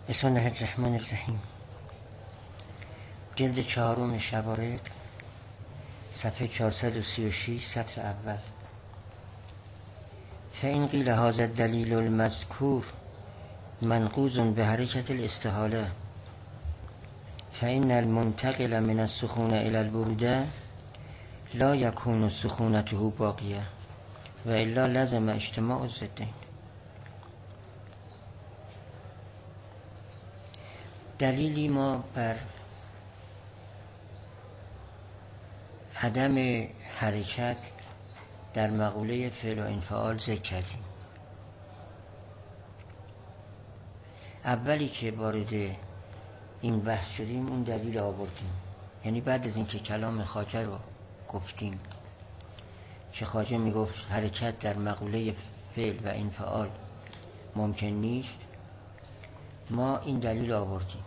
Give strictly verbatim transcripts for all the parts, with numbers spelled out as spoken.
بسم الله الرحمن الرحیم. جلد چهارم شوارد، صفحه چهارصد و سی و شش، سطر اول. فإن قیل هذا الدلیل المذکور منقوض بحرکت الاستحاله فإن المنتقل من السخون إلى البرودة لا يكون سخونته باقیه و الا لزم اجتماع الضدین. دلیلی ما بر عدم حرکت در مقوله فعل و انفعال ذکر کردیم. اولی که وارد این بحث شدیم اون دلیل آوردیم، یعنی بعد از اینکه کلام خواجه رو گفتیم که خواجه میگفت حرکت در مقوله فعل و انفعال ممکن نیست، ما این دلیل آوردیم.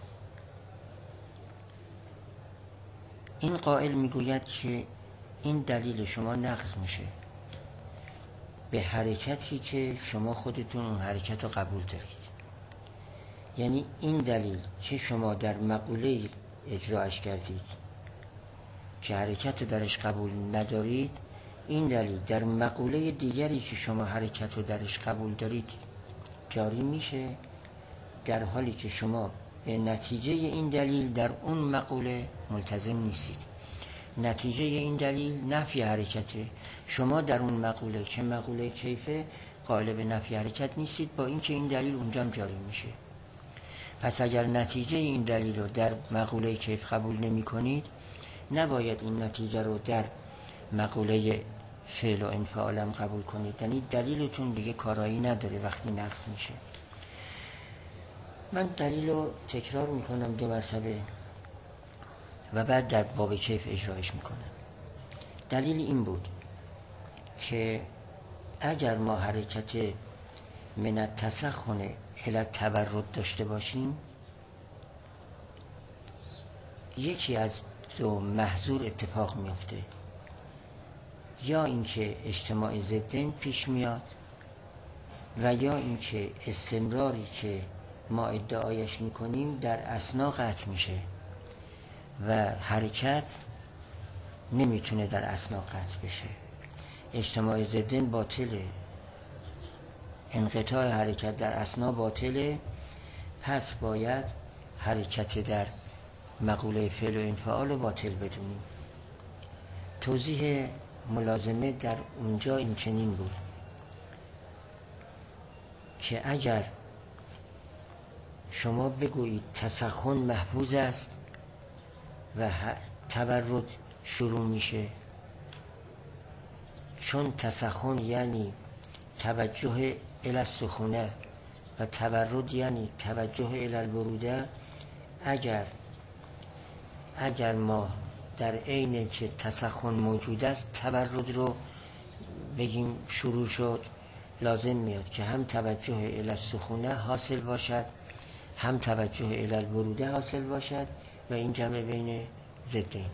این قائل میگوید که این دلیل شما نقض میشه به حرکتی که شما خودتون اون حرکت رو قبول دارید. یعنی این دلیل که شما در مقوله اجراش کردید که حرکت رو درش قبول ندارید، این دلیل در مقوله دیگری که شما حرکت رو درش قبول دارید جاری میشه، در حالی که شما به نتیجه این دلیل در اون مقوله ملتزم نیستید. نتیجه این دلیل نفی حرکته، شما در اون مقوله که مقوله کیفه قائل به نفی حرکت نیستید، با اینکه این دلیل اونجا جاری میشه. پس اگر نتیجه این دلیل رو در مقوله کیف قبول نمی کنید، نباید این نتیجه رو در مقوله فعل و انفعال هم قبول کنید. یعنی دلیلتون دیگه کارایی نداره وقتی نقص میشه. من دلیل رو تکرار میکنم دو مرتبه و بعد در باب کیف اجرایش میکنم. دلیل این بود که اگر ما حرکت من التسخن الی التبرد داشته باشیم، یکی از دو محظور اتفاق میفته، یا اینکه اجتماع ضدین پیش میاد و یا اینکه استمراری که ما ادعایش میکنیم در اثنا قطع میشه و حرکت نمیتونه در اثنا قطع بشه. اجتماع ضدین باطله، انقطاع حرکت در اثنا باطله، پس باید حرکت در مقوله فعل و انفعال رو باطل بدونیم. توضیح ملازمه در اونجا این چنین بود که اگر شما بگویید تسخن محفوظ است و تبرد شروع میشه، چون تسخن یعنی توجه الی السخونه و تبرد یعنی توجه الی البروده، اگر اگر ما در عین که تسخن موجود است تبرد رو بگیم شروع شد، لازم میاد که هم توجه الی السخونه حاصل باشد هم توجه الی البروده حاصل باشد و این جمع بین ضدینه.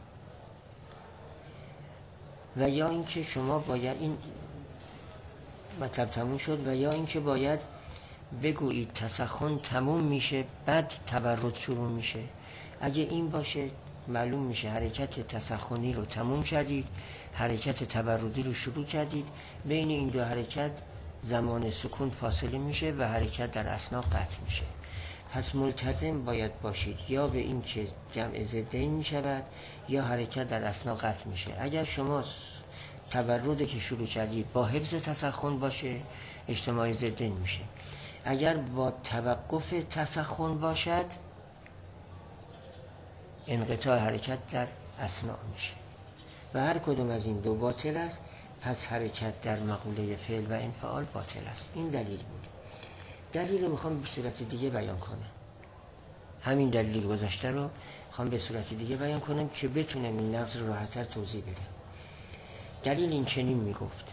و یا اینکه شما باید این مطلب تموم شد، و یا اینکه باید بگویید تسخن تموم میشه بعد تبرد شروع میشه. اگه این باشه معلوم میشه حرکت تسخنی رو تموم کردید، حرکت تبردی رو شروع کردید، بین این دو حرکت زمان سکون فاصله میشه و حرکت در اثنا قطع میشه. پس ملتزم باید باشید یا به این که جمع ضدین میشود یا حرکت در اثنا قطع میشه. اگر شما تبرد که شروع کردید با حفظ تسخن باشه اجتماع ضدین میشه، اگر با توقف تسخن باشد انقطاع حرکت در اثنا میشه و هر کدوم از این دو باطل است. پس حرکت در مقوله فعل و انفعال باطل است. این دلیل بود. دلیل رو میخوام به صورت دیگه بیان کنم. همین دلیل گذاشته رو میخوام به صورت دیگه بیان کنم که بتونم این نقض رو راحت‌تر توضیح بدم. دلیل این چنین میگفت: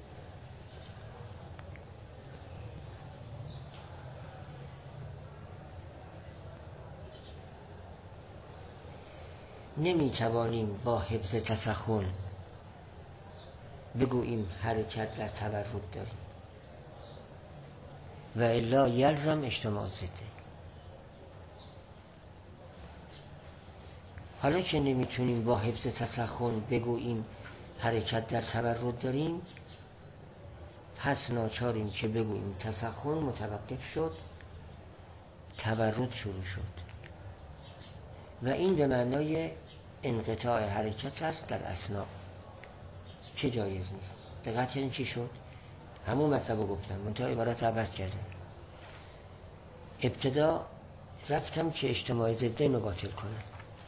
نمیتوانیم با حفظ تسخن بگوییم حرکت در تبرد داریم و الا یلزم اجتماع ضدین. حالا که نمیتونیم با حفظ تسخن بگوییم حرکت در تورد داریم، پس ناچاریم که بگوییم تسخن متوقف شد، تورد شروع شد و این به معنای انقطاع حرکت است در اثنا که جایز نیست. دقت کردین چی شد؟ همون مطلب رو گفتم، منتها عبارت عوض کردم. ابتدا رفتم که اجتماع ضدین رو باطل کنم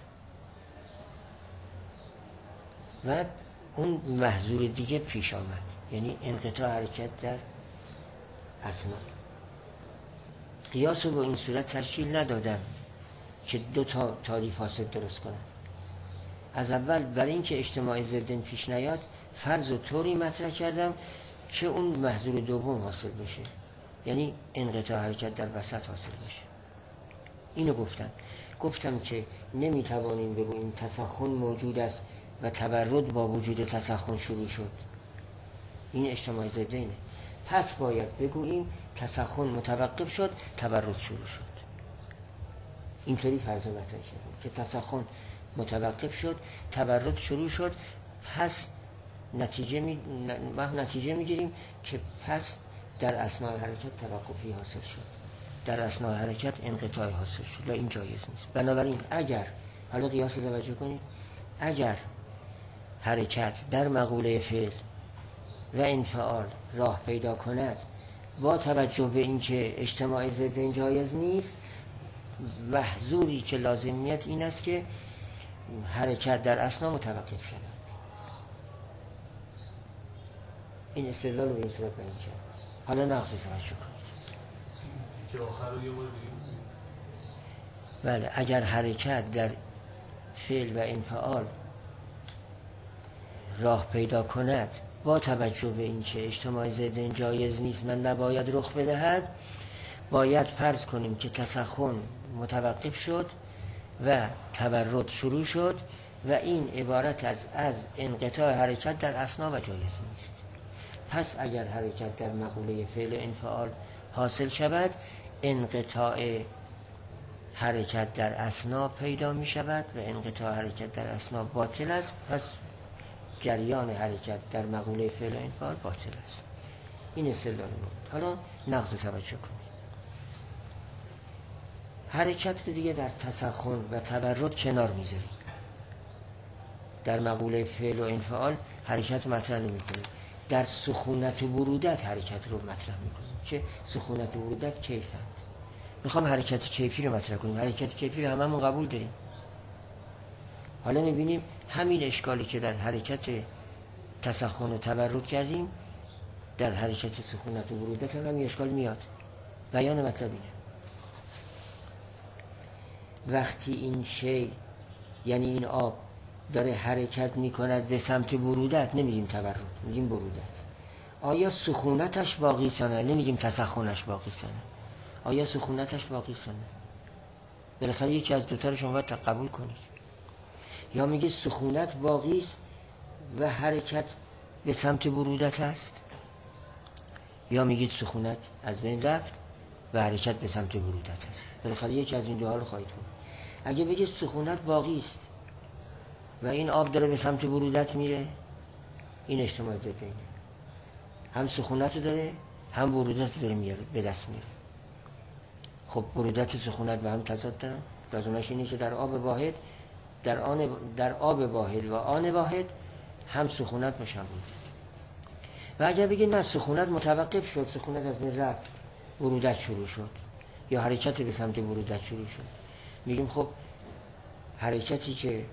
و اون محظور دیگه پیش آمد، یعنی انقطاع حرکت در اثنا. قیاس رو با این صورت تشکیل ندادم که دو تا تعریف فاسد درست کنم. از اول برای اینکه اجتماع ضدین پیش نیاد فرض و طوری مطرح کردم که اون محظور دوم حاصل بشه، یعنی انقطاع حرکت در وسط حاصل بشه. اینو گفتم. گفتم که نمیتوانیم بگوییم تسخن موجود است و تورد با وجود تسخن شروع شد، این اجتماع ضدینه. پس باید بگوییم تسخن متوقف شد، تورد شروع شد. اینطوری فرض مطرح کردیم که تسخن متوقف شد، تورد شروع شد، پس نتیجه می نتیجه میگیریم که پس در اثناء حرکت توقفی حاصل شد، در اثناء حرکت انقطاع حاصل شد و این جایز نیست. بنابراین اگر، حالا قیاس رو توجه کنید، اگر حرکت در مقوله فعل و انفعال راه پیدا کند با توجه به اینکه اجتماع ضدین جایز نیست، محظوری که لازم میاد این است که حرکت در اثنا متوقف شد. این استدلال رو به این صورت بیان کرد. حالا نقص توجه کنید که آخر رو یه بار دیگه. بله، اگر حرکت در فعل و انفعال راه پیدا کند با توجه به اینکه اجتماع ضدین جایز نیست من نباید رخ بدهد، باید فرض کنیم که تسخن متوقف شد و تورد شروع شد و این عبارت از از انقطاع حرکت در اثنا و جایز نیست. پس اگر حرکت در مقوله فعل انفعال حاصل شود، انقطاع حرکت در اثنا پیدا می شود و انقطاع حرکت در اثنا باطل است، پس جریان حرکت در مقوله فعل انفعال باطل است. این استدلال بود. حالا نقض توجه کنید. حرکت رو دیگه در تسخن و تورد کنار میذاریم. در مقوله فعل و انفعال حرکت مطرح نمی‌کنیم. در سخونت و برودت حرکت رو مطرح می‌کنیم که سخونت و برودت کیفند. میخوام حرکت کیفی رو مطرح کنیم. حرکت کیفی رو هممون قبول داریم. حالا می‌بینیم همین اشکالی که در حرکت تسخن و تورد کردیم در حرکت سخونت و برودت هم همین اشکال میاد. بیان مطلب اینه: وقتی این شی، یعنی این آب، داره حرکت میکند به سمت برودت، نمیگیم تورد، میگیم برودت. آیا سخونتش باقی است یا نه؟ نمیگیم تسخنش باقی است. آیا سخونتش باقی است یا نه؟ بالاخره یکی از دوتا رو شما باید قبول کنید. یا میگه سخونت باقی است و حرکت به سمت برودت است، یا میگید سخونت از بین رفت و حرکت به سمت برودت است. بالاخره یکی از این دو حال خواهید کنید. اگه بگید سخونت باقی است و این آب داره به سمت برودت میره، این اجتماع ضدینه. هم سخونت داره هم برودت داره میاره به دست میاره. خب برودت سخونت به هم تضاد دارن. لازمش اینه که در آب واحد در آن در آب واحد و آن واحد هم سخونت باشه هم برودت. و اگر بگید نه سخونت متوقف شد، سخونت از بین رفت، برودت شروع شد یا حرکت به سمت برودت شروع شد، میگیم خب حرکتی که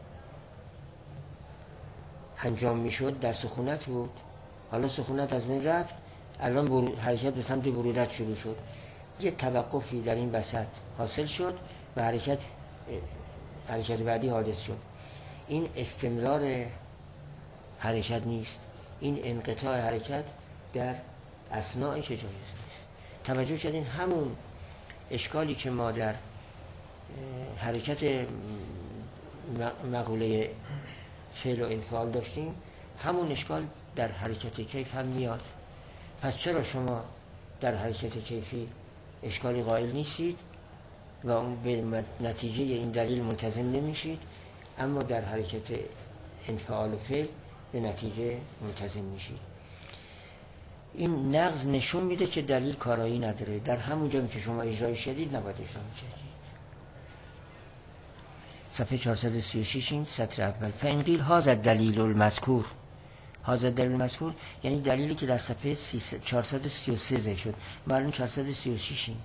انجام میشد در سخونت بود، حالا سخونت از بین رفت، الان برو... حرکت به سمت برودت شروع شد، یه توقفی در این وسط حاصل شد و حرکت حرکت بعدی حادث شد. این استمرار حرکت نیست، این انقطاع حرکت در اثناء که جایز نیست. توجه کردین همون اشکالی که ما در حرکت مقوله فعل و انفعال داشتیم، همون اشکال در حرکت کیف هم میاد. پس چرا شما در حرکت کیفی اشکالی قائل نیستید و اون به نتیجه این دلیل ملتزم نمیشید اما در حرکت انفعال و فعل به نتیجه منتظم میشید. این نقض نشون میده که دلیل کارایی نداره، در همون جایی که شما اجرای شدید نباید اجرا میکردید. صفحه چهارصد و سی و شش این سطر اول. فإن قیل هذا الدلیل المذکور، هذا الدلیل المذکور یعنی دلیلی که در صفحه چهارصد و سی و سه ذکر شد، ما الان چهارصد و سی و شش این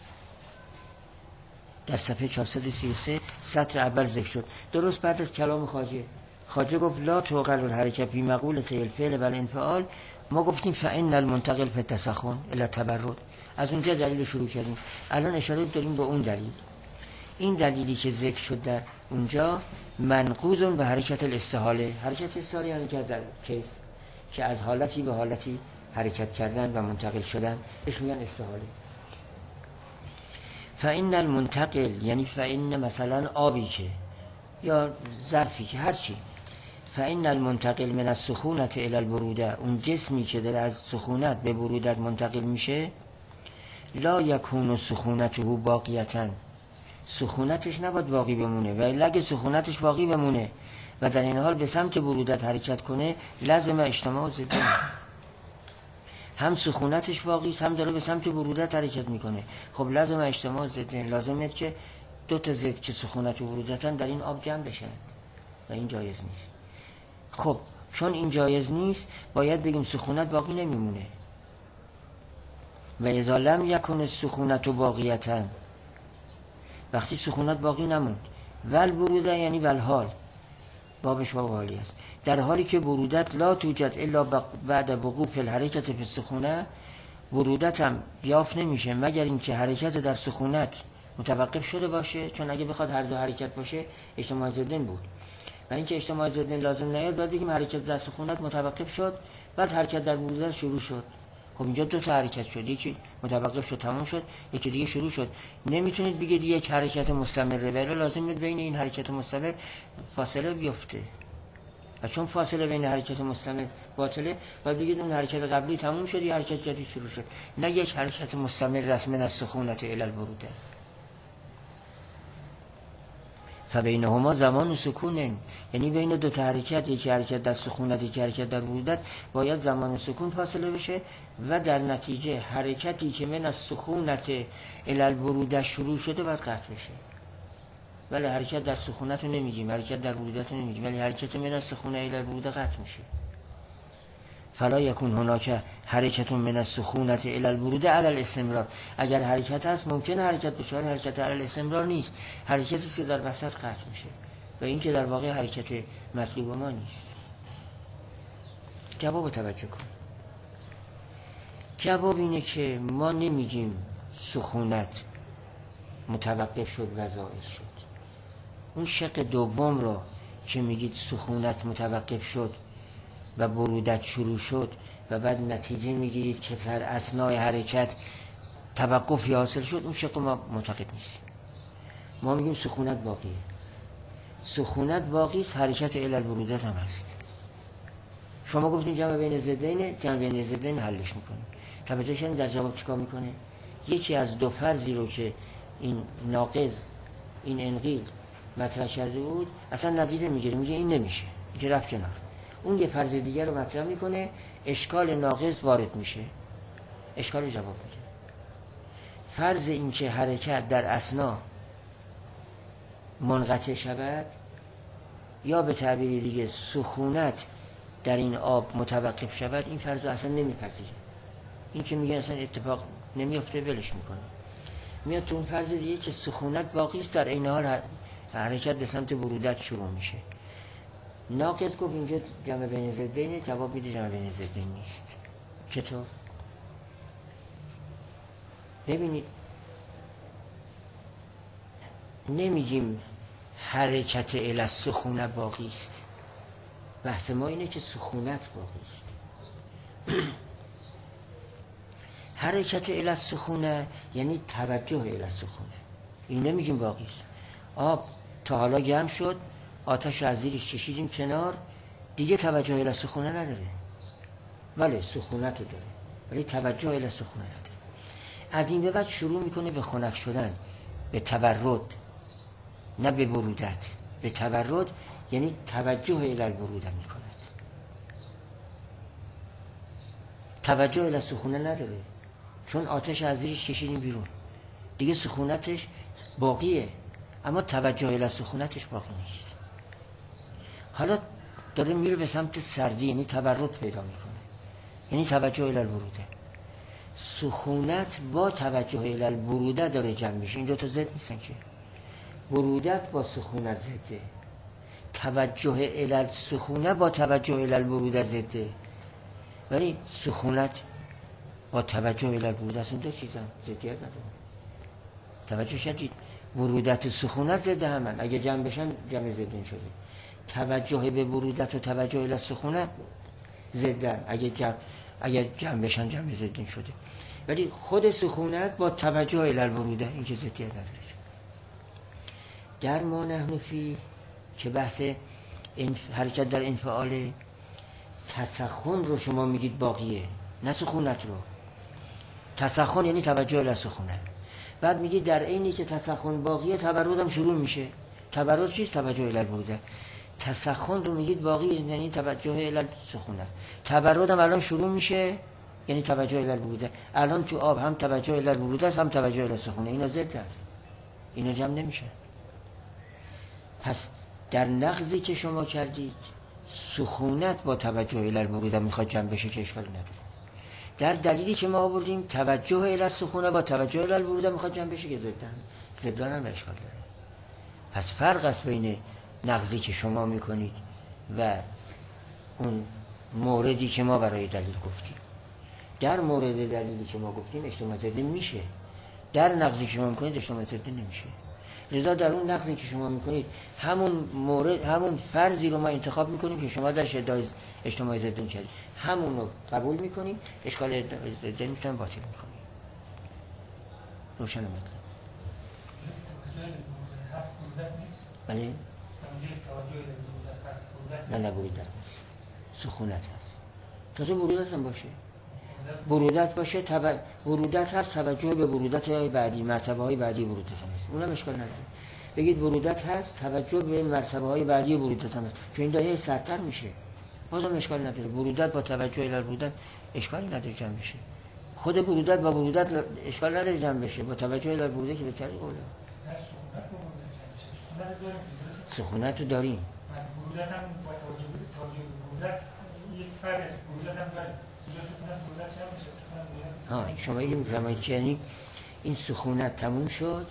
در صفحه چهارصد و سی و سه سطر اول ذکر شد، درست بعد از کلام خواجه. خواجه گفت لا توقل الحرکت فی مقولة الفعل و الانفعال، ما گفتیم فإن المنتقل فی التسخن الی التبرد، از اونجا دلیل شروع کردیم. الان اشاره داریم به اون دلیل. این دلیلی که ذکر شد در اونجا منقوض به حرکت الاستحاله. حرکت استحاله یعنی که در کیف که از حالتی به حالتی حرکت کردن و منتقل شدن بهش میگن استحاله. فإن المنتقل یعنی فإن مثلا آبی که یا ظرفی که هر چی، فإن المنتقل من السخونة إلى البرودة، اون جسمی که در از سخونت به برودت منتقل میشه، لا یکون سخونته باقیتا، سخونتش نباید باقی بمونه، و اگه سخونتش باقی بمونه و در این حال به سمت برودت حرکت کنه لازم اجتماع ضدین. هم سخونتش باقی است هم داره به سمت برودت حرکت میکنه، خب لازم اجتماع ضدین، لازمه که دو تا ضد که سخونت و برودتن در این آب جمع بشن و این جایز نیست. خب چون این جایز نیست باید بگیم سخونت باقی نمیمونه. و اذا لم یکن السخونت باقیتا، وقتی سخونت باقی نموند، ول بروده یعنی ول حال، بابش باب حالی است، در حالی که برودت لا توجد الا بعد وقوف الحرکت فی السخونه، برودت هم یافت نمیشه مگر اینکه حرکت در سخونت متوقف شده باشه، چون اگه بخواد هر دو حرکت باشه اجتماع ضدین بود، و اینکه اجتماع ضدین لازم نیاد باید بگیم حرکت در سخونت متوقف شد بعد حرکت در برودت شروع شد. خب اینجا دو تا حرکت شد، یکی متوقف شد تمام شد، یکی دیگه شروع شد. نمیتونید بگید یک حرکت مستمره، ولی لازم بود بین این حرکت مستمر فاصله بیفته، و چون فاصله بین حرکت مستمر باطله باید بگید اون حرکت قبلی تموم شد یا حرکت جدید شروع شد، نه یک حرکت مستمر رسما از سخونت الی البروده. فبینهما زمان سکون، یعنی بین دو تا حرکت، یکی حرکت در سخونت یکی حرکت در برودت، باید زمان سکون فاصله بشه و در نتیجه حرکتی که من از سخونت الی البروده شروع شده باید قطع بشه. ولی حرکت در سخونت رو نمیگیم، حرکت در برودت رو نمیگیم، ولی حرکت من از سخونت الی البروده قطع میشه. فلا یکون هناک حرکت من السخونة الی البروده علی الاستمرار، اگر حرکت هست ممکنه حرکت بشه ولی حرکت علی الاستمرار نیست، حرکتی است که در وسط قطع میشه و این که در واقع حرکت مطلوب ما نیست. جواب توجه کن. جواب اینه که ما نمیگیم سخونت متوقف شد و زائل شد. اون شق دوم رو که میگید سخونت متوقف شد و برودت شروع شد و بعد نتیجه میگیرید که در اثنای حرکت توقفی حاصل شد، اون شق ما معتقد نیستیم. ما میگیم سخونت باقیه، سخونت باقی است، حرکت الی البرودت هم هست. شما گفتین جمع بین ضدین، جمع بین ضدین حلش میکنیم. توجه کردین در جواب چیکار میکنه؟ یکی از دو فرضی رو که این ناقض این انقیل مطرح کرده بود اصلا ندیده میگیره، میگه این نمیشه، اینجا رفت کنار. اون یه فرض دیگر رو مطرح میکنه، اشکال ناقض وارد میشه، اشکال جواب میده. فرض این که حرکت در اثنا منقطع شود یا به تعبیر دیگه سخونت در این آب متوقف شود، این فرض اصلا نمیپذیره. این که میگه اصلا اتفاق نمیفته ولش میکنه، میاد تو اون فرض دیگه که سخونت باقی است، در این حال حرکت به سمت برودت شروع میشه. ناقض گفت اینجا جمع بین ضدین، جواب میده جمع بین ضدین نیست. چطور؟ ببینید نمیگیم حرکت الی السخونه باقی است، بحث ما اینه که سخونت باقی است. حرکت الی السخونه یعنی توجه الی السخونه، این نمیگیم باقی است. آب تا حالا گرم شد، آتش از زیرش کشیدیم کنار، دیگه توجه الی السخونه نداره، ولی سخونت رو داره ولی توجه الی السخونه نداره. از این به بعد شروع میکنه به خنک شدن، به تبرد، نه به برودت. به تبرد یعنی توجه الی البرود میکند. توجه الی سخونه نداره، چون آتش از زیرش کشیدیم بیرون دیگه، سخونتش باقیه، اما توجه الی سخونتش باقی نیست. حالا داره میره به سمت سردی، یعنی تبرد پیدا میکنه، یعنی توجه الی البروده. سخونت با توجه الی البروده داره جمع میشه. این دو تا ضد نیستن که، برودت با سخونت ضده، توجه الی السخونه با توجه الی البروده ضده، ولی سخونت با توجه الی البروده اصلا دو چیزن، ضدیت نداره. توجه شدید، برودت و سخونت ضد همن، اگه جمع بشن جمع ضدین شده. توجه به برودت و توجه الی السخونه ضدن، اگه جمع اگه جمع بشن جمع ضدین شده. ولی خود سخونت با توجه الی البروده این که ضدیت نداره. در ما نحن فی که بحث حرکت در انفعال، تسخن رو شما میگید باقیه، نه سخونت رو. تسخن یعنی توجه الی سخونه. بعد میگید در عینی که تسخن باقیه تبرد هم شروع میشه. تبرد چیست؟ توجه الی البروده. تسخن رو میگید باقی یعنی توجه الی سخونه. تبرد هم الان شروع میشه یعنی توجه الی البروده. الان تو آب هم توجه الی البروده است، هم توجه الی سخونه. اینا ضد است، اینا جمع نمیشه. پس در نقضی که شما کردید سخونت با توجه الی البروده میخواد جمع بشه که اشکالی نداره. در دلیلی که ما آوردیم توجه الی السخونه با توجه الی البروده میخواد جمع بشه که ضدن، ضدن هم اشکال داره. پس فرق است بین نقضی که شما میکنید و اون موردی که ما برای دلیل گفتیم. در مورد دلیلی که ما گفتیم اجتماع ضدی میشه، در نقضی که شما میکنید اجتماع ضدی نمیشه. لذا در اون نقضی که شما میکنید همون مورد، همون فرضی رو ما انتخاب میکنیم که شما در ادعای اجتماع ضدی کردید، همون رو قبول میکنیم، اشکال ضدی میتونیم باطل میکنیم. روشن مطلب. بله؟ نه نه برودت نیست، سخونت هست. تازه برودت هم باشه، برودت باشه تب... برودت هست، توجه به برودت های بعدی، مرتبه های بعدی برودت هم هست، اونم اشکال نداره. بگید برودت هست، توجه به مرتبه های بعدی برودت هم هست، چون این دایره سرتر میشه، بازم اشکال نداره. برودت با توجه الی برودت اشکالی نداره جمع بشه. خود برودت با برودت اشکال نداره جمع بشه، با توجه الی برودت که به طریق اوله. سخونت رو داریم، برودت هم با توجه به برودت یک فرق است. برودت هم داریم، اینجا سخونت برودت هم میشه، سخونت برودت. ها شما اینو میفهمید که یعنی این سخونت تموم شد،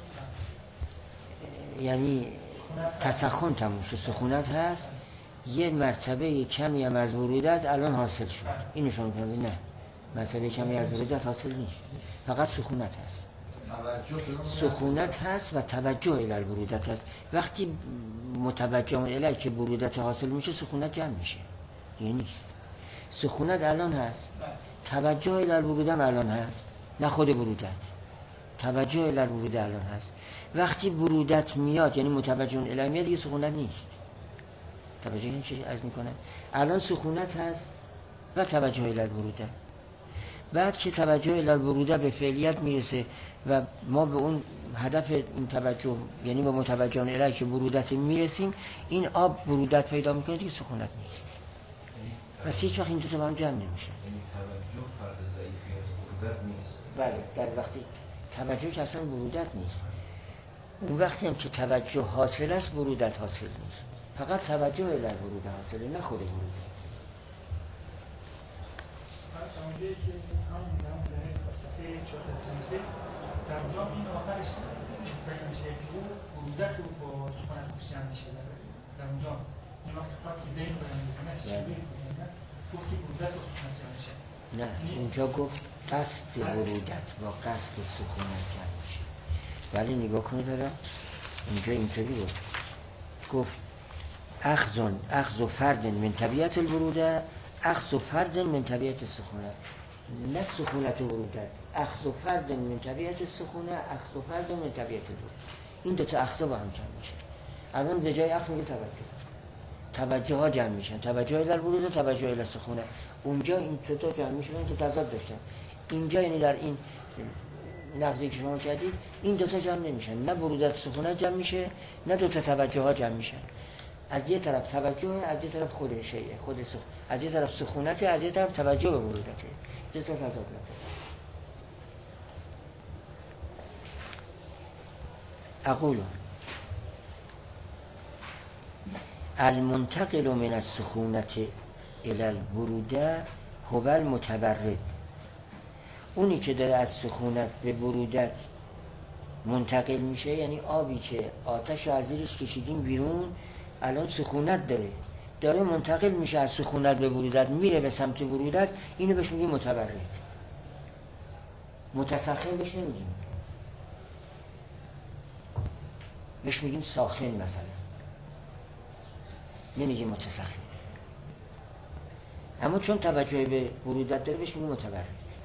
یعنی تسخن تموم شد، سخونت هست، یه مرتبه کمی هم از برودت الان حاصل شد. اینو شما میفهمید؟ نه، مرتبه کمی از برودت حاصل نیست، فقط سخونت هست. سخونت هست و توجه الی البرودت هست. وقتی متوجه الی که برودت حاصل میشه سخونت جمع میشه، یعنی نیست. سخونت الان هست، توجه الی البروده الان هست، نه خود برودت، توجه الی البروده الان هست. وقتی برودت میاد یعنی متوجه الی میاد دیگه سخونت نیست. توجه این چیزی عرض میکنه، الان سخونت هست و توجه الی البروده. بعد که توجه الی البروده به فعلیت میرسه و ما به اون هدف این توجه یعنی به متوجه الی که برودت میرسیم، این آب برودت پیدا میکنه دیگه سخونت نیست. پس هیچ وقت این دو تا با هم جمع نمیشه. یعنی توجه فرد ضعیفی از برودت نیست. بله، در وقتی توجه که اصلا برودت نیست، اون وقتی هم که توجه حاصل است برودت حاصل نیست، فقط توجه الی البروده حاصله، نه خود برودت. اونجایی که همون نام داره صفحه چهارصد و سه در اونجا این آخرش بیان میشه که او برودت رو با سخونت جمع میشه. در اونجا این وقت خاصی بین بیان میکنه شبیه گفت که برودت با سخونت جمع میشه. نه، اونجا گفت قصد برودت با قصد سخونت جمع میشه. ولی نگاه کنید دارم اونجا اینطوری گفت، گفت اخذ اخذ فرد من طبیعت البروده، اخذ فرد من طبیعت سخونت، نه سخونت و برودت، اخذ فرد من طبیعت سخونه، اخذ فرد من طبیعت البروده. این دو تا اخذ با هم جمع میشه. الان به جای اخذ میگه توجه، توجه ها جمع میشن، توجه الی البروده، توجه الی سخونه. اونجا این دو تا جمع میشن که تضاد داشتن. اینجا یعنی در این نقضی که شما کردید این دوتا جمع نمیشن، نه برودت سخونت جمع میشه نه دوتا توجه ها جمع میشن. از یه طرف توجه، از یه طرف خود شیء، خود سخ... از یه طرف سخونت، از یه طرف توجه به برودته. دو تا تضاد نداره. اقول المنتقل من السخونت الى البروده هو المتبرد. اونی که داره از سخونت به برودت منتقل میشه، یعنی آبی که آتش رو از زیرش کشیدیم بیرون الان سخونت داره داره منتقل میشه از سخونت به برودت، میره به سمت برودت، اینو بهش میگیم متبرد. متسخن بهش نمیگیم، بهش میگیم ساخن مثلا، نمیگیم متسخن. اما چون توجه به برودت داره بهش میگیم متبرد.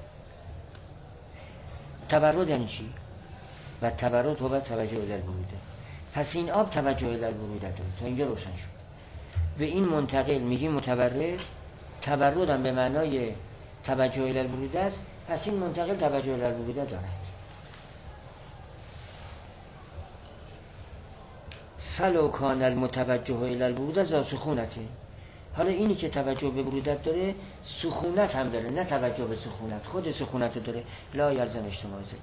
تبرد یعنی چی؟ و تبرد هو توجه به بروده. پس این آب توجه به بروده داره. تا اینجا روشن شد. به این منتقل میگیم متبرد. تبرد هم به معنای توجه به بروده است. پس این منتقل توجه به بروده دارد. فلو کان المتوجه الی البروده ذا سخونته. حالا اینی که توجه به برودت داره سخونت هم داره، نه توجه به سخونت، خود سخونت رو داره. لا یلزم اجتماع ضده.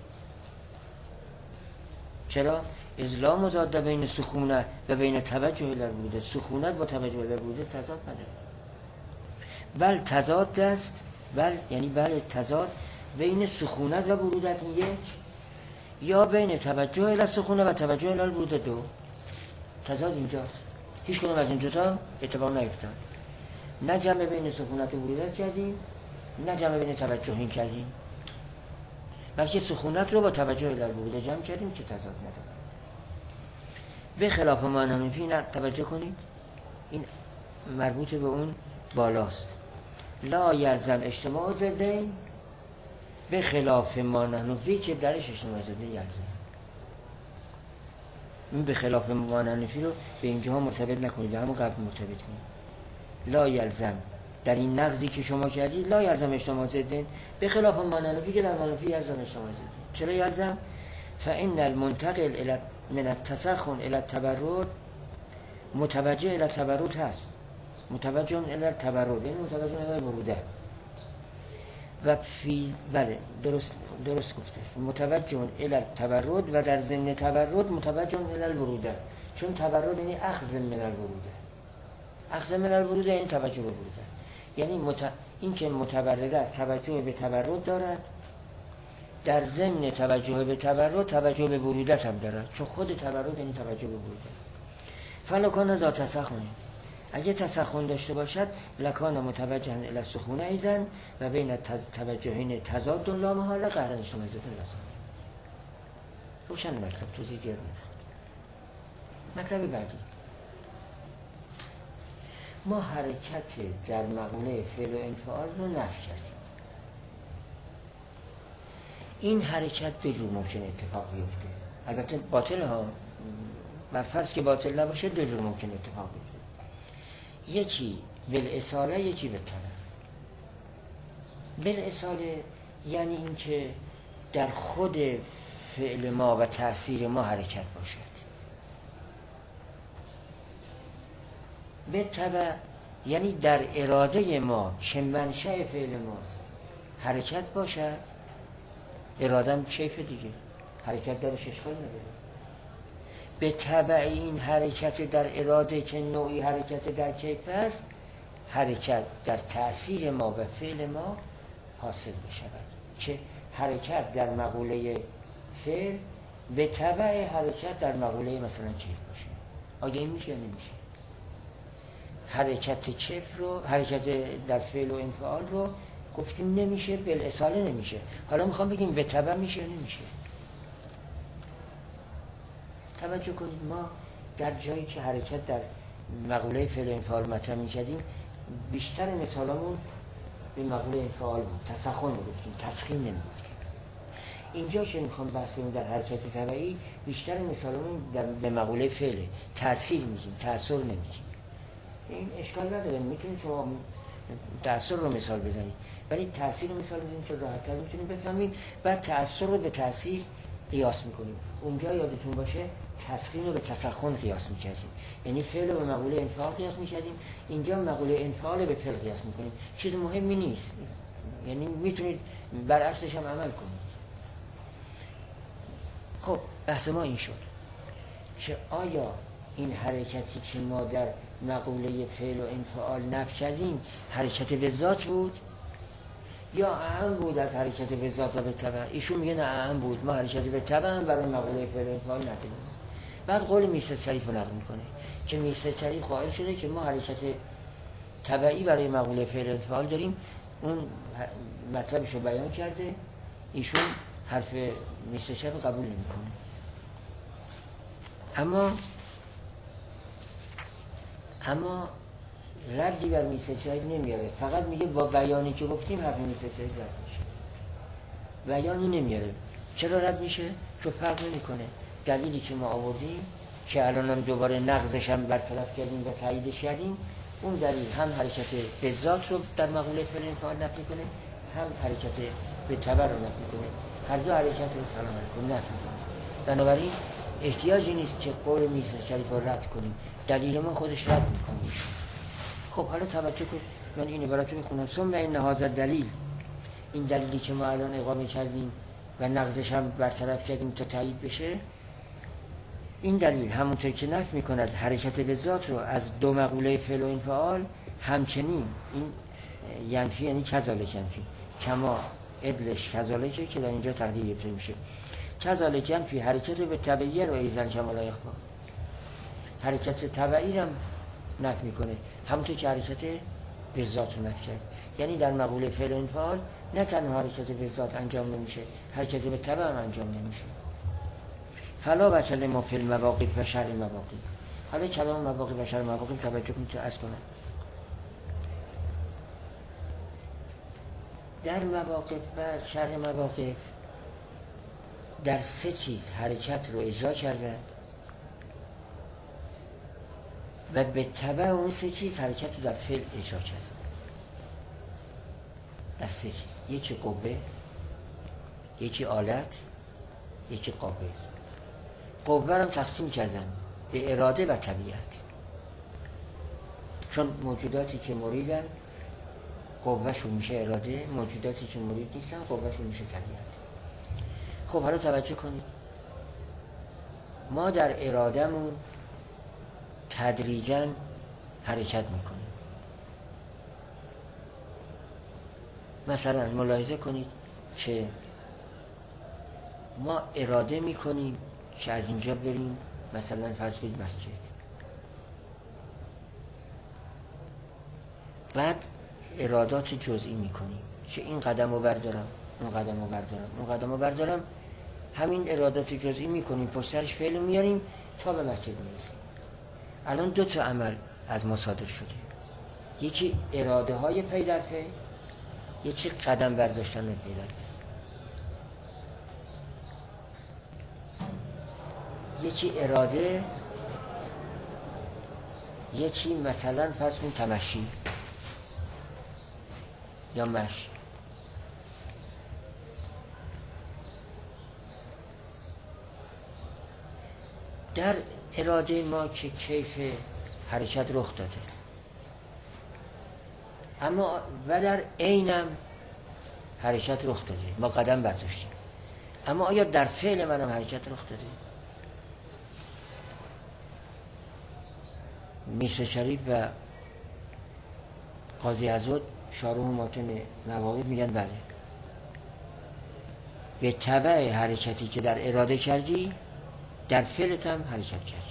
چرا؟ از لا مضاد بین سخونت و بین توجه الی البروده. سخونت با توجه الی البروده تضاد نداره. بل تضاد است، بل یعنی بل تضاد بین سخونت و برودت این یک، یا بین توجه الی سخونت و توجه الی البروده دو. تضاد اینجاست. هیچ کدوم از این دوتا اتفاق نیفتاد. نه جمع بین سکونت و برودت کردیم، نه جمع بین توجهین کردیم، بلکه سکونت رو با توجه در بروده جمع کردیم که تضاد نداره. به خلاف ما نحنفی، نه توجه کنید این مربوط به اون بالاست. لا یلزم اجتماع ضدین، به خلاف ما نحنفی که درش اجتماع ضده یلزم. این به خلاف ما نحنفی رو به اینجاها مرتبط نکنید، به همون قبل مرتبط کنید. لا یلزم در این نقضی که شما کردید لا یلزم اجتماع ضدین، به خلاف ما نحنفی که در منفی یلزم اجتماع ضدین. چرا یلزم؟ فان المنتقل من التسخن الى التبرد متوجه الى التبرد هست، متوجه الى التبرد یعنی متوجه الى بروده. و فی بله درست درست گفته متوجه الی التبرد و در ضمن تبرد متوجه الی البروده، چون تبرد یعنی اخذ من البروده، اخذ من البروده یعنی توجه به بروده، یعنی مت... این که متبرده است توجه به تبرد دارد، در ضمن توجه به تبرد توجه به برودت هم دارد، چون خود تبرد یعنی توجه به بروده. فلکان ذات تسخن، اگه تسخن داشته باشد لکان متوجه الی السخونه ایزن و بین توجهین تضاد لا محاله قهرن اجتماع ضد لازم. روشن مطلب، توضیح زیاد نمیخواد. مطلب بعدی، ما حرکت در مقوله فعل و انفعال رو نفی کردیم. این حرکت به جور ممکن اتفاق بیفته، البته باطل ها، بر فرض که باطل نباشه دو جور ممکن اتفاق بیفته، یکی بالاصاله یکی به طرف. بالاصاله یعنی این که در خود فعل ما و تأثیر ما حرکت باشد. به طبع یعنی در اراده ما که منشأ فعل ماست حرکت باشد. اراده هم کیف دیگه، حرکت درش اشکال نداره. به طبع این حرکت در اراده که نوعی حرکت در کیف است، حرکت در تأثیر ما و فعل ما حاصل بشود که حرکت در مقوله فعل به طبع حرکت در مقوله مثلا کیف باشه. آگه این میشه یا نمیشه؟ حرکت کیف رو، حرکت در فعل و انفعال رو گفتیم نمیشه، بالاصاله نمیشه. حالا میخوام بگیم به طبع میشه یا نمیشه. توجه کنید، ما در جایی که حرکت در مقوله فعل انفعال مطرح می‌کردیم بیشتر مثالامون به مقوله انفعال بود، تسخن می‌گفتیم، تسخین نمی‌گفتیم. اینجا که می‌خوام بحثمون در حرکت طبعی بیشتر مثالامون در به مقوله فعل تأثیر می‌گیم، تأثیر نمی‌گیم. این اشکال نداره، میتونید شما تأثیر رو مثال بزنید، ولی تاثیر رو مثال میزنیم که راحت‌تر میتونیم بفهمیم. بعد تأثیر رو به تاثیر قیاس میکنیم. اونجا یادتون باشه تسخین رو به تسخن قیاس میکردیم، یعنی فعل رو به مقوله انفعال قیاس میکردیم. اینجا مقوله انفعال به فعل قیاس میکنیم. چیز مهمی نیست، یعنی میتونید برعکسش هم عمل کنید. خب بحث ما این شد که آیا این حرکتی که ما در مقوله فعل و انفعال نفی کردیم حرکت به ذات بود یا اعم بود از حرکت به ذات و به تبع؟ ایشون میگه نه اعم بود، ما حرکت به تبع هم برای مقوله فعل و انفعال نداریم. بعد قول میرزا شریف رو نقل میکنه که میرزا شریف قائل شده که ما حرکت تبعی برای مقوله فعل و انفعال داریم. اون مطلبش رو بیان کرده، ایشون حرف میرزا شریف قبول نمیکنه. اما اما ردی بر میرزا شریف نمیاره، فقط میگه با بیانی که گفتیم حرف میرزا شریف رد میشه، بیانی نمیاره. چرا رد میشه؟ چون فرق نمیکنه. دلیلی که ما آوردیم که الان هم دوباره نقضش هم برطرف کردیم و تاییدش کردیم، اون دلیل هم حرکت به ذات رو در مقوله فعل انفعال نفی کنه، هم حرکت به تبع رو نفی کنه. هر دو حرکت رو سلام علیکم نفی کنه. بنابراین احتیاجی نیست که قول میرزا شریف رو رد کنیم، دلیل ما خودش رد میکنه. خب حالا توجه کن، من این عبارت رو میخونم: ثم ان هذا دلیل، این دلیلی که ما الان اقامه کردیم و نقضش هم برطرف کردیم تا تایید بشه، این دلیل همونطور که نفی میکند حرکت به ذات رو از دو مقوله فعل و انفعال، همچنین این ینفی یعنی کذالک ینفی، کما ادلش کذالکه که در اینجا تقدیر ابتدا میشه. کذالک ینفی حرکت به تبعیه رو ایزن کمال اخبار، حرکت تبعی هم نفی میکنه همونطور که حرکت به ذات رو نفی کرد. یعنی در مقوله فعل و انفعال نه تنها حرکت به ذات انجام نمیشه، حرکت به تبع هم انجام نمیشه. فلا بچل ما فی المواقف و شرع مواقف. حالا کلام مواقف و شرع مواقف توجه کنید که عرض کنم. در مواقف و شرع مواقف در سه چیز حرکت رو اجرا کردن و به تبع اون سه چیز حرکت رو در فعل اجرا کردن. در سه چیز، یکی قوه، یکی آلت، یکی قابل. قوه هم تقسیم کردن به اراده و طبیعت، چون موجوداتی که مریدن قوهشون میشه اراده، موجوداتی که مرید نیستن قوهشون میشه طبیعت. خب حالا توجه کنید، ما در ارادهمون تدریجاً حرکت میکنیم. مثلا ملاحظه کنید که ما اراده میکنیم که از اینجا بریم مثلا فرض کنید مسجد، بعد ارادات جزئی میکنیم که این قدم رو بردارم، اون قدم رو بردارم، اون قدم رو بردارم. همین ارادات جزئی میکنیم، پشت سرش فعل میاریم تا به مسجد میرسیم. الان دو تا عمل از ما صادر شده، یکی اراده های پی در پی، یکی قدم برداشتن پی در پی. یکی اراده، یکی مثلا فرض کن تمشی یا مشی. در اراده ما که کیف حرکت رخ داده، اما و در عینم حرکت رخ داده، ما قدم برداشتیم، اما آیا در فعل منم حرکت رخ داده؟ میرزا شریف و قاضی عزاد شارح ماتن مواقف میگن بله، به تبع حرکتی که در اراده کردی در فعلت هم حرکت کردی.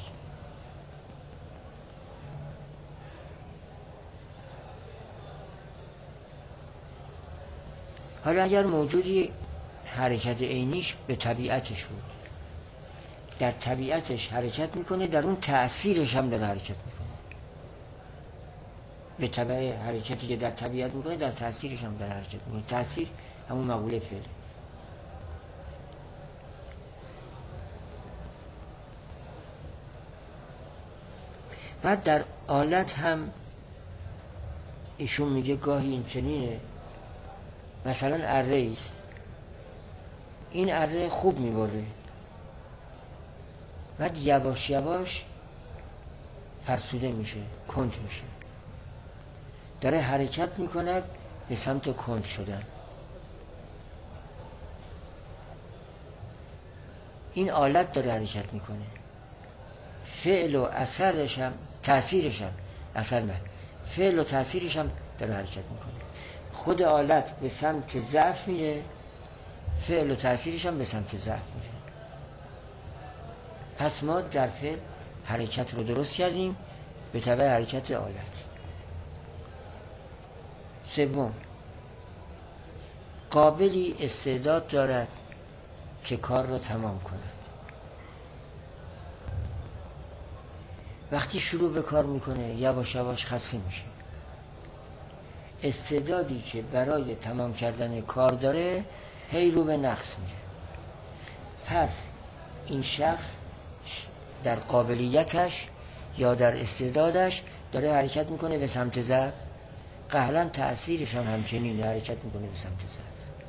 حالا اگر موجودی حرکت عینیش به طبیعتش بود، در طبیعتش حرکت میکنه، در اون تأثیرش هم داره حرکت میکنه. به تبع حرکتی که در طبیعت میکنه در تأثیرش هم داره حرکت میکنه. تأثیر همون مقوله فعل. بعد در آلت هم ایشون میگه گاهی این چنینه مثلا اره ایست، این اره خوب میبره، بعد یواش یواش فرسوده میشه، کند میشه، داره حرکت میکند به سمت کند شدن. این آلت داره حرکت میکنه، فعل و اثرش هم تأثیرش هم اثر نه فعل و تأثیرش هم داره حرکت میکنه. خود آلت به سمت ضعف میره، فعل و تأثیرش هم به سمت ضعف میره. پس ما در فعل حرکت رو درست کردیم به تبع حرکت آلت. سوم، قابلی استعداد دارد که کار رو تمام کند. وقتی شروع به کار میکنه یواش یواش خسته میشه. استعدادی که برای تمام کردن کار داره هی رو به نقص میره. پس این شخص در قابلیتش یا در استعدادش داره حرکت میکنه به سمت ضعف. قهلا تأثیرش هم همچنین حرکت میکنه به سمت ضعف.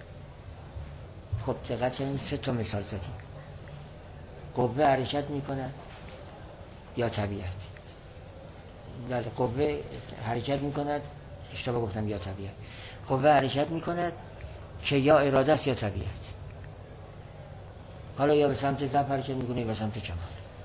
خب دقت کنید، سه تا مثال زدیم. قوه حرکت میکنه یا طبیعت؟ بله، قوه حرکت میکند، اشتباه گفتم، یا طبیعت. قوه حرکت میکند که یا اراده است یا طبیعت. حالا یا به سمت ضعف حرکت میکنه یا به سمت کمال.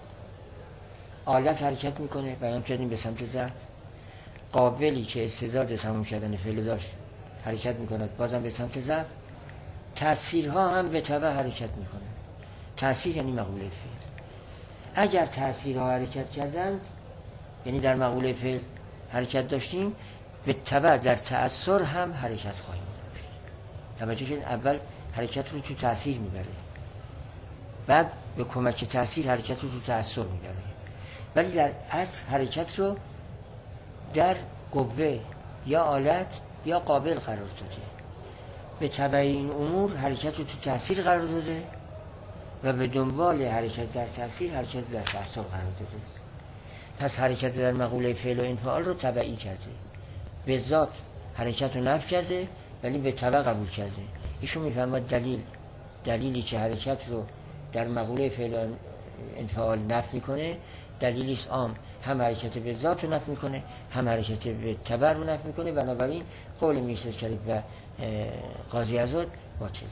آلت حرکت میکنه، بیان کردیم به سمت ضعف. قابلی که استعداد تمام کردن فعل داشت حرکت میکند، بازم به سمت ضعف. تأثیرها هم به تبع حرکت میکنه. تأثیر یعنی مقوله فعل. اگر تأثیرها حرکت کردند، یعنی در مقوله فعل حرکت داشتیم، به تبع در تأثیر هم حرکت خواهیم داشت. توجه کنید، اول حرکت رو تو تأثیر میبره، بعد به کمک تأثیر حرکت رو تو تأثیر میبره، ولی در اصل حرکت رو در قوه یا آلت یا قابل قرار داده. به تبع این امور حرکت رو تو تأثیر قرار داده و به دنبال حرکت در تأثیر حرکت در تأثیر قرار داده. پس حرکت در مقوله فعل و انفعال رو تبعی کرده، به ذات حرکت رو نفی کرده ولی به تبع قبول کرده. ایشون میفرماد دلیل دلیلی که حرکت رو در مقوله فعل و انفعال نفی میکنه دلیلی است عام، هم حرکت به ذات رو نفی میکنه هم حرکت به تبع رو نفی میکنه. بنابراین قول میرزا شریف و قاضی عزاد باطله.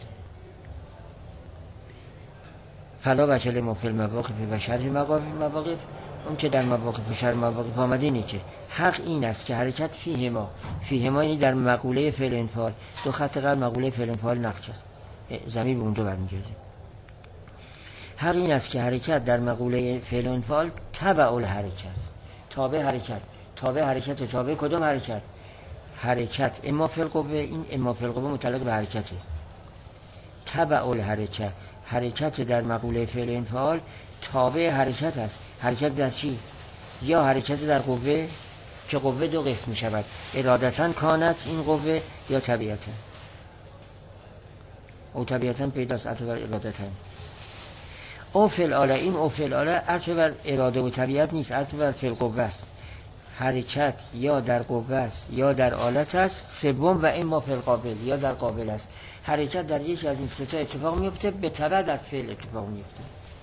فلا بچل مفل مواقف و شرح مواقف. اون که در مواقف و شرح مواقف آمده اینه که حق این است که حرکت فیه ما فیه ما یعنی در مقوله فعل انفعال، دو خط قبل مقوله فعل انفعال نقل کرد، زمین به اونجا برمیگرده. حق این است که حرکت در مقوله فعل انفعال تبع الحرکت، تابع حرکت. تابع حرکت تابع کدوم حرکت؟ حرکت اما فی القوه، این اما فی القوه متعلق به حرکته. تبع الحرکت، حرکت در مقوله فعل انفعال تابع حرکت است. حرکت در چی؟ یا حرکت در قوه که قوه دو قسم می شود، ارادتاً کانت این قوه یا طبیعتاً. او طبیعتاً پیداست عطف بر ارادتاً. او فعل آله، این او فعل آله عطف بر اراده و طبیعت نیست، عطف بر فعل قوه است. حرکت یا در قوه است یا در آلت است. سوم و اما فعل قابل، یا در قابل است. حرکت در یکی از این سه تا اتفاق میفته، به تبع در فعل اتفاق میفته.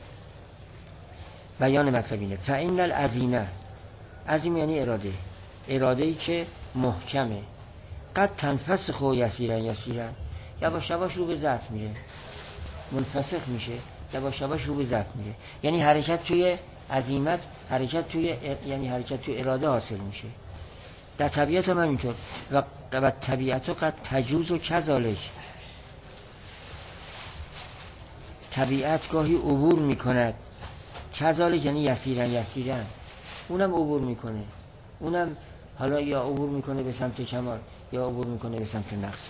بیان مطلب اینه فإن العزیمه، عزیم یعنی اراده، اراده ای که محکمه، قد تنفسخ و یسیرن یسیرن، یواش یواش رو به ضعف میره، منفسخ میشه، یواش یواش رو به ضعف میره. یعنی حرکت توی عزیمت، حرکت توی ار... یعنی حرکت توی اراده حاصل میشه. در طبیعت هم اینطور. و و طبیعت قد تجوز و کذالک، طبیعت گاهی عبور میکند، کذالک یعنی یسیرن یسیرن، اونم عبور میکنه، اونم حالا یا عبور میکنه به سمت کمال یا عبور میکنه به سمت نقص.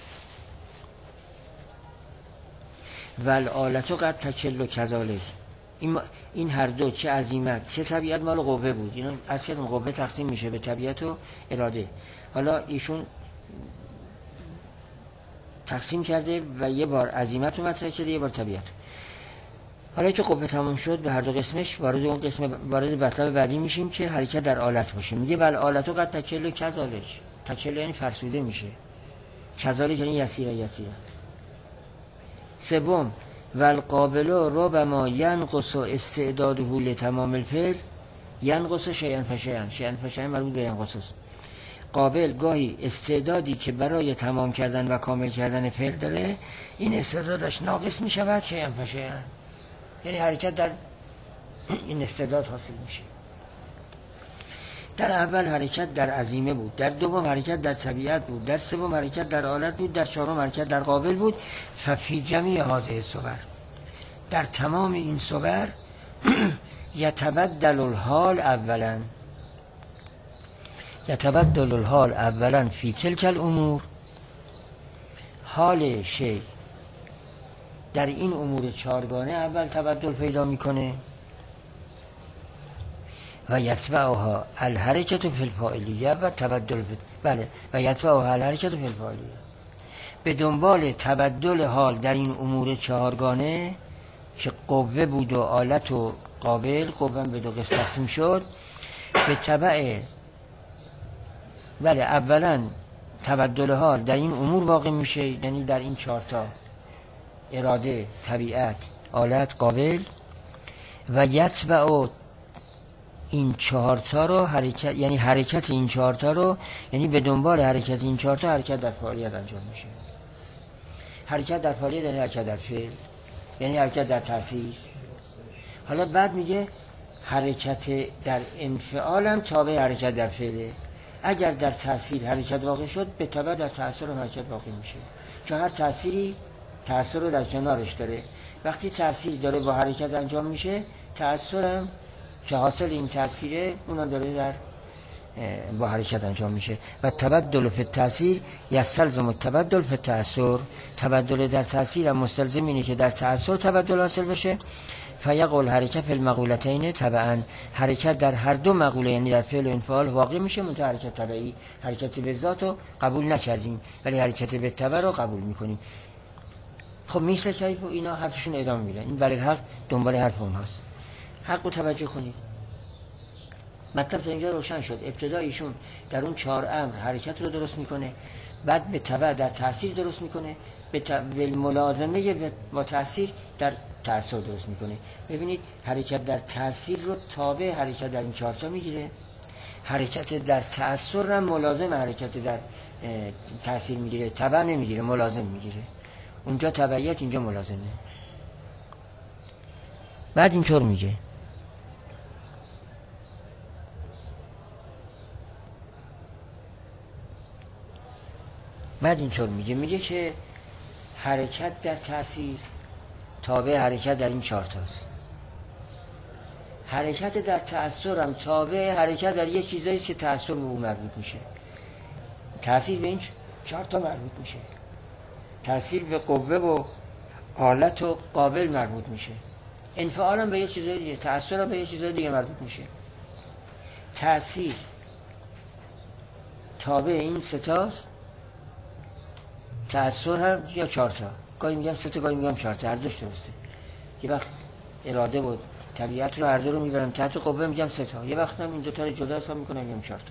ول آلتو قد تکل و کذالک، این این هر دو، چه عزیمت چه طبیعت مال قوه بود. اینا اصلا قوه تقسیم میشه به طبیعت و اراده. حالا ایشون تقسیم کرده و یه بار عزیمت رو مطرح کرده، یه بار طبیعت. حالا که قوه تمام شد به هر دو قسمش وارد اون قسم وارد مطلب بعدی میشیم که حرکت در آلت باشه. میگه بل آلتو قد تکل و کذالک، تکل یعنی فرسوده میشه، کذالک یعنی یسیره یسیره. سوم والقابل ربما ینقص استعداده لتمام الفعل ینقص شیئا فشیئا. شیئا فشیئا مربوط به ینقص است. قابل گاهی استعدادی که برای تمام کردن و کامل کردن فعل داره این استعدادش ناقص می شود شیئا فشیئا، یعنی حرکت در این استعداد حاصل میشه. در اول حرکت در عزیمه بود، در دوم حرکت در طبیعت بود، در سوم حرکت در آلت بود، در چهارم حرکت در قابل بود. ففی جمیع هذه الصور، در تمام این صور یتبدل الحال اولا یتبدل الحال اولا فی تلک الامور، حال شی در این امور چهارگانه اول تبدل پیدا میکنه و یتبعها الحرکت فی الفاعلیه و تبدل بله و یتبعها الحرکت فی الفاعلیه. به دنبال تبدل حال در این امور چهارگانه که قوه بود و آلت و قابل، قوه به دو قسم تقسیم شد، به تبع بله اولا تبدل حال در این امور واقع میشه، یعنی در این چهارتا اراده، طبیعت، آلت، قابل، و یتبع این چهارتا رو حرکت، یعنی حرکت این چهارتا رو، یعنی به دنبال حرکت این چهارتا حرکت در فعالیت انجام میشه. حرکت در فعالیت یعنی حرکت در فعل، یعنی حرکت در تاثیر. حالا بعد میگه حرکت در انفعال هم تابع حرکت در فعله. اگر در تاثیر حرکت واقع شد به تبع در تاثیر هم حرکت واقع میشه، چون هر تأثیری تأثیر رو در کنارش داره. وقتی تأثیر داره با حرکت انجام میشه، تأثیر هم که حاصل این تأثیره اونا داره در با حرکت انجام میشه. و تبدل فی التأثیر یستلزم التبدل فی التأثیر، تبدل در تأثیر هم مستلزم اینه که در تأثیر تبدل حاصل بشه. فیقول حرکت فی المقولتین طبعا، حرکت در هر دو مقوله یعنی در فعل و انفعال واقع میشه، منتها حرکت طبعی، حرکت به ذات رو قبول نکردیم ولی حرکت به تبع رو قبول میکنیم. خب میشه شریف و اینا حرفشون ادامه میدن، این برای حق دنبال حرف اونهاست. حق رو توجه کنید. مطلب تا اینجا روشن شد. ابتدا ایشون در اون چهار امر حرکت رو درست میکنه، بعد به تبع در تاثیر درست میکنه، به تبع ملازمه با تاثیر در تأثیر درست میکنه. ببینید حرکت در تاثیر رو تابع حرکت در این چهار تا میگیره، حرکت در تأثیر هم ملازم حرکت در تاثیر میگیره، تبع نمیگیره، ملازم میگیره. اونجا تبعیت، اینجا ملازمه. بعد اینطور میگه بعد اینطور میگه میگه که حرکت در تاثیر تابع حرکت در این چهار تاست. حرکت در تأثیر هم تابع حرکت در یه چیزایی که تأثیر به اون مربوط میشه. تأثیر به این چهار تا مربوط میشه. تأثیر به قوه و آلت و قابل مربوط میشه. انفعال هم به یه چیزای دیگه، تأثیر هم به یه چیزای دیگه مربوط میشه. تأثیر تابع این سه تاست، تأثیر هم یا چهار تا. گاهی میگم سه تا، گاهی میگم چهار تا، هر دوش درسته. یه وقت اراده و طبیعت رو هر دو رو میبرم تحت قوه میگم سه تا، یه وقت هم این دو تا رو جدا حساب میکنم میگم چهار تا.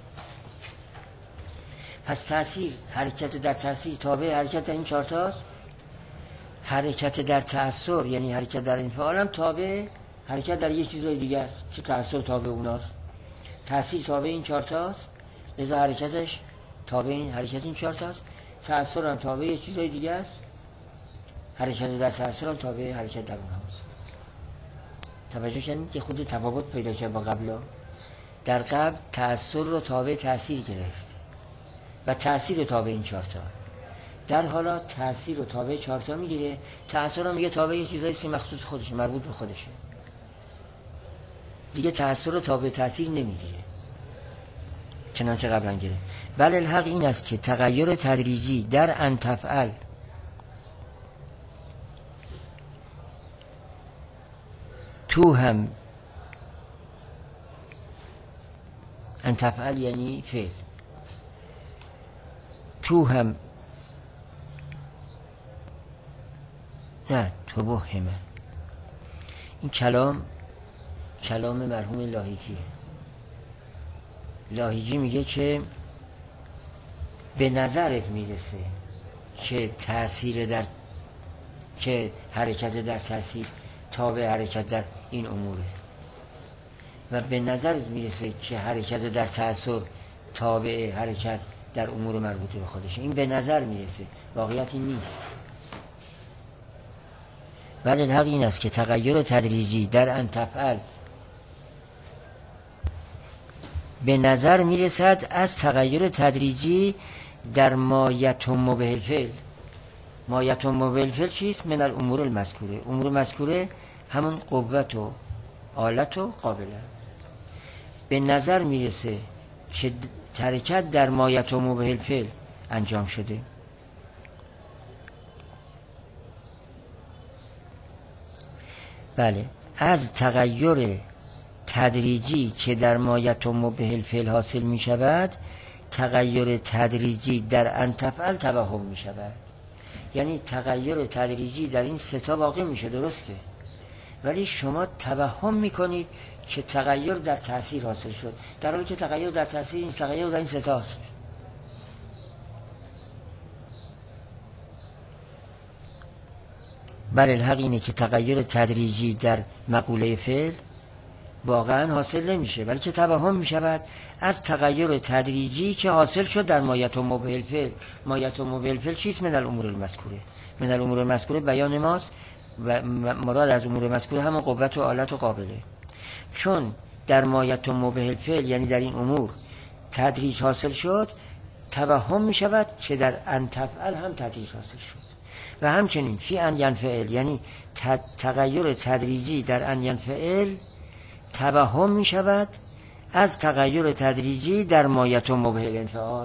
پس تأثیر، حرکت در تأثیر تابع حرکت در این چهار تاست. حرکت در تأثیر یعنی حرکت در انفعال هم تابع حرکت در یه چیزای دیگه است که تأثیر تابع اوناست. تأثیر تابع این چهار تاست، لذا حرکتش تابع این حرکت این چهار تاست. تأثیر هم تابع یه چیزای دیگه است، حرکت در تأثیر هم تابع حرکت در اوناست. توجه کنید که خود تفاوت پیدا کرد با قبلا. در قبل تأثیر رو تابع تأثیر گرفت و تأثیر رو تابع این چهار تا. در حالا تأثیر رو تابع چهار تا میگیره، تأثیر رو میگه تابع یه چیزای سی مخصوص خودشه، مربوط به خودشه. دیگه تأثیر رو تابع تأثیر نمیگیره چنانچه قبلا گرفت. بل الحق این است که تغییر تدریجی در ان تفعل تو هم ان تفعل یعنی فعل، تو هم نه تو بهمه. این کلام کلام مرحوم لاهیجیه. لاهیجی میگه که به نظرت میرسه که تأثیر در که حرکت در تأثیر تابع حرکت در این اموره و به نظر میرسه که حرکت در تأثیر تابع حرکت در امور مربوطه به خودشه. این به نظر میرسه، واقعیت این نیست. ولی الحق این است که تغییر تدریجی در ان تفعل به نظر میرسد از تغییر تدریجی در ما یتم به الفعل. ما یتم به الفعل چیست؟ من الامور المذکوره. امور مذکوره همون قوت و آلت و قابله. به نظر میرسه که حرکت در ما یتم به الفعل انجام شده. بله، از تغییر تدریجی که در ما یتم به الفعل حاصل می شود، تغییر تدریجی در ان تفعل توهم می شود. یعنی تغییر تدریجی در این سه تا واقع میشه، درسته، ولی شما توهم میکنید که تغییر در تأثیر حاصل شد، در حالی که تغییر در تأثیر نیست، تغییر در این سه تاست. بله، الحق اینه که تغییر تدریجی در مقوله فعل واقعا حاصل نمیشه، بلکه توهم میشود از تغییر تدریجی که حاصل شد در ما یتم به الفعل. ما یتم به الفعل چیست؟ من الامور المذکوره. من الامور المذکوره بیان ماست و مراد از امور مذکوره همون قوت و آلت و قابله. چون در ما یتم به الفعل یعنی در این امور تدریج حاصل شد، توهم میشود که در ان تفعل هم تدریج حاصل شد. و همچنین فی ان ینفعل یعنی تغییر تدریجی در ان ینفعل توهم می شود از تغییر تدریجی در ما یتم به الانفعال.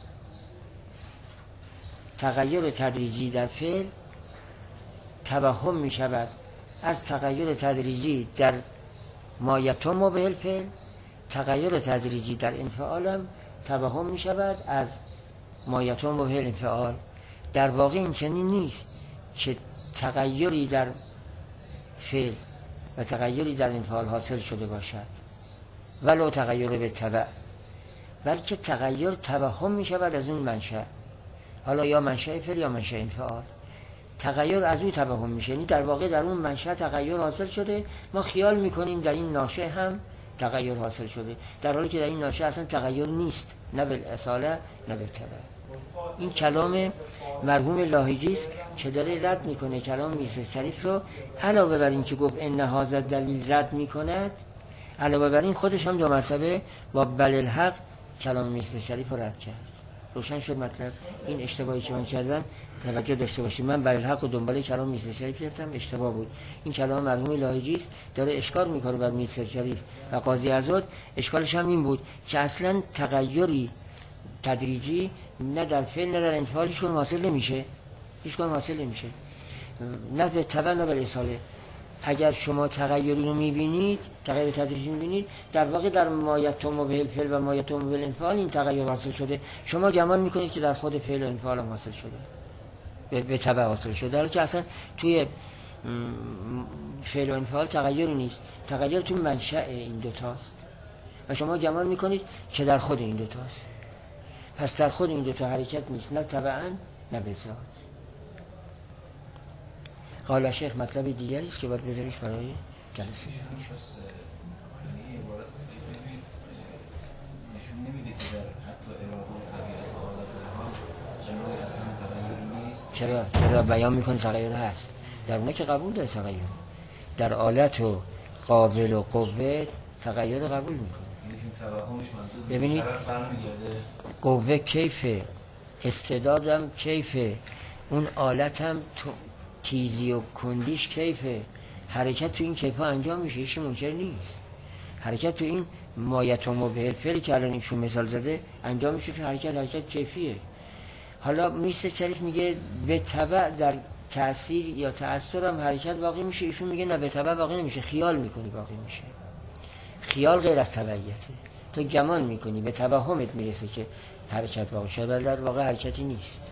تغییر تدریجی در فعل توهم می شود از تغییر تدریجی در ما یتم به الفعل. تغییر تدریجی در انفعال هم توهم می شود از ما یتم به الانفعال. در واقع این چنین نیست که تغییری در فعل و تغییری در انفعال حاصل شده باشد ولو تغییر به تبع، بلکه تغییر توهم می شود از اون منشأ، حالا یا منشأ فعل یا منشأ انفعال. تغییر از اون توهم میشه، یعنی در واقع در اون منشأ تغییر حاصل شده، ما خیال میکنیم در این ناشئ هم تغییر حاصل شده، در حالی که در این ناشئ اصلا تغییر نیست، نه بالاصاله نه بالتبع. این کلام مرحوم لاهیجی است که داره رد میکنه کلام میرزا شریف رو. علاوه بر این که گفت ان هذا دلیل رد میکند، علاوه بر این خودش هم دو مرتبه با بل الحق کلام میرزا شریف رو رد کرد. روشن شد مطلب. این اشتباهی که من کردم توجه داشته باشید، من بل الحق و دنبال کلام میرزا شریف گرفتم، اشتباه بود. این کلام مرحوم لاهیجی است، داره اشکال میکنه بر میرزا شریف و قاضی عزاد. اشکالش هم این بود که اصلا تغییری تدریجی نه در فعل نه در انفعال هیچ کدوم حاصل نمیشه، هیچ کدوم حاصل نمیشه، نه به تبع نه به اصاله. اگر شما تغییری رو میبینید، تغییر تدریجی میبینید، در واقع در ما یتم به الفعل و ما یتم به الانفعال این تغییر حاصل شده. شما گمان میکنید که در خود فعل و انفعال هم حاصل شده، به, به تبع حاصل شده، در حالی که اصلا توی فعل و انفعال تغییری نیست، تغییر توی منشأ این دو تاست و شما گمان میکنید که در خود این دو تاست. پس در خود این دو تا حرکت نیست، نه تبعاً نه به ذات. قال شیخ مطلب دیگری است که باید بذاریش برای جلسه. پس این عبارت نشون نمیده که در حتی اراده و طبیعت و حالت ها جنوی اصلا تغییر نیست. چرا؟ چرا بیان میکنه تغییر هست؟ در اونه که قبول داره تغییر، در آلت و قابل و قوه تغییر قبول میکنه. ببینید قوه کیفه، استعدادم کیفه، اون آلتم تیزی و کندیش کیفه، حرکت تو این کیفه انجام میشه، هیچ منکر نیست. حرکت تو این ما یتم به الفعل که الان ایشون مثال زده انجام میشه، تو حرکت حرکت کیفیه. حالا میرزا شریف میگه به تبع در تأثیر یا تأثیر هم حرکت واقع میشه، ایشون میگه نه به تبع واقع نمیشه، خیال میکنی واقع میشه. خیال غیر از تبعیته، تو گمان میکنی به توهمت میرسه که حرکت واقع شده، ولی در واقع حرکتی نیست.